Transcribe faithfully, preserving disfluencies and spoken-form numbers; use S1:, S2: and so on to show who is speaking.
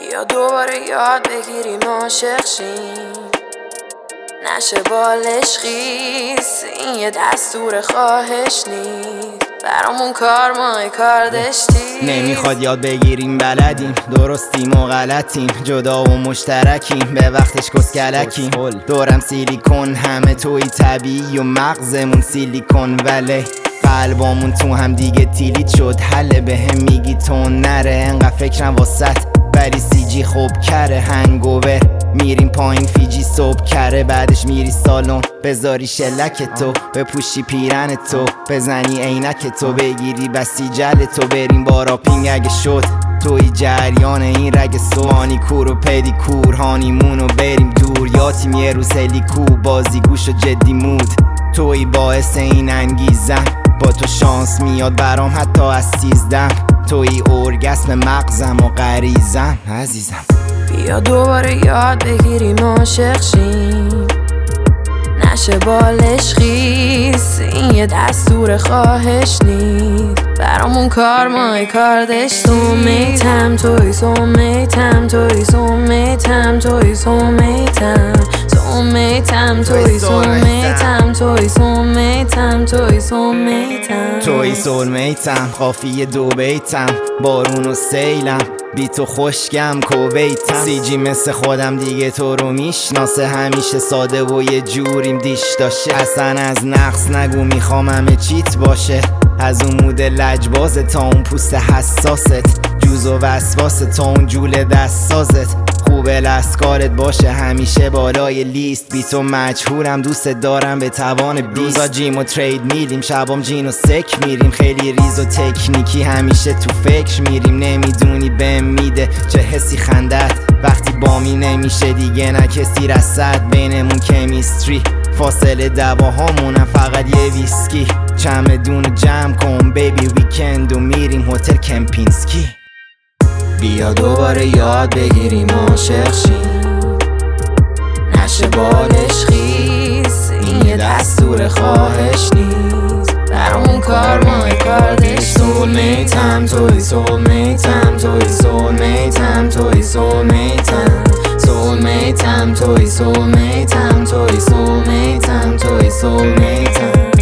S1: بیا دوباره یاد بگیریم عاشق شیم، نشه بالش خیس، این یه دستور خواهش نیست، برامون کار مای کار داشتی.
S2: نمیخواد یاد بگیریم بلدیم، درستیم و غلطیم، جدا و مشترکیم، به وقتش کسکلکیم. دورم سیلیکون، همه توی طبیعی و مغزمون سیلیکون، ولی قلبامون تو هم دیگه تیلیت شد. حله به هم میگی تون نره، انقدر فکرم واسط ولی سی جی خوب کره. هنگوور میریم پایین فیجی صبح کره، بعدش میری سالن بذاری شلک تو، بپوشی پیرن تو، بزنی عینک تو، بگیری بسی جل تو، بریم باراپینگ اگه شد. توی جریان این رگ سوانی کور و پدی کور، هانیمون و بریم دور، یاتیم یه روز هلیکو، بازی گوش و جدی مود. توی باعث این انگیزم، با تو شانس میاد برام حتی از سیزدم، توی ارگسم مغزم و غریزم عزیزم.
S1: بیا دوباره یاد بگیریم عاشق شیم، نشه بالش خیس، این یه دستور خواهش نیست، برامون کار مای کار داشت. سومیتم توی سومیتم توی سومیتم توی سومیتم سومیتم توی سومیتم توی سومیتم توی سومیتم
S2: توی سولمیتم، قافیه دو بیتم، بارون و سیلم، بی تو خشکم کویتم. سی جی مثل خودم دیگه تو رو میشناسه، همیشه ساده و یه جوریم دیش داشته. اصلا از نقص نگو، میخوام همه چیت باشه، از اون مود لجباز تا اون پوست حساست، جوز و وسواس تا اون جول دست سازت. خوبه لسکارت باشه همیشه بالای لیست، بی تو مجهورم دوست دارم به توان بیست. روزا جیم و ترید میریم، شبام جین و سک میریم، خیلی ریز و تکنیکی همیشه تو فکر میریم. نمیدونی بهم میده چه حسی خندت، وقتی بامی نمیشه دیگه نه کسی رسد، بینمون کمیستری، فاصله دواهامونم فقط یه ویسکی. چمدون جمع کن بیبی، ویکند و میریم هتل کمپینسکی.
S1: بیا دوباره یاد بگیریم عاشق شیم، نشه بالش خیس، این یه دستور خواهش نیست، برامون کار مای کار داشت. سولمیتم توی سولمیتم توی سولمیتم توی سولمیتم سولمیتم توی سولمیتم توی سولمیتم توی سولمیتم